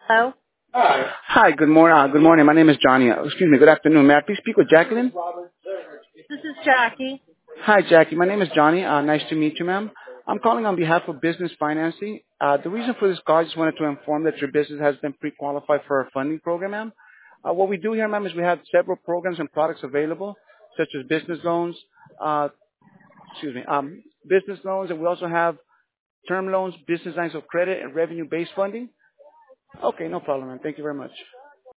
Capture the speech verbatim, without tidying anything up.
Hello? Hi, good morning. Uh, good morning. My name is Johnny. Uh, excuse me. Good afternoon. May I please speak with Jacqueline? This is Jackie. Hi, Jackie. My name is Johnny. Uh, nice to meet you, ma'am. I'm calling on behalf of Business Financing. Uh, the reason for this call, I just wanted to inform that your business has been pre-qualified for our funding program, ma'am. Uh, what we do here, ma'am, is we have several programs and products available, such as business loans, uh, excuse me, um, business loans, and we also have term loans, business lines of credit, and revenue-based funding. Okay, no problem, ma'am. Thank you very much.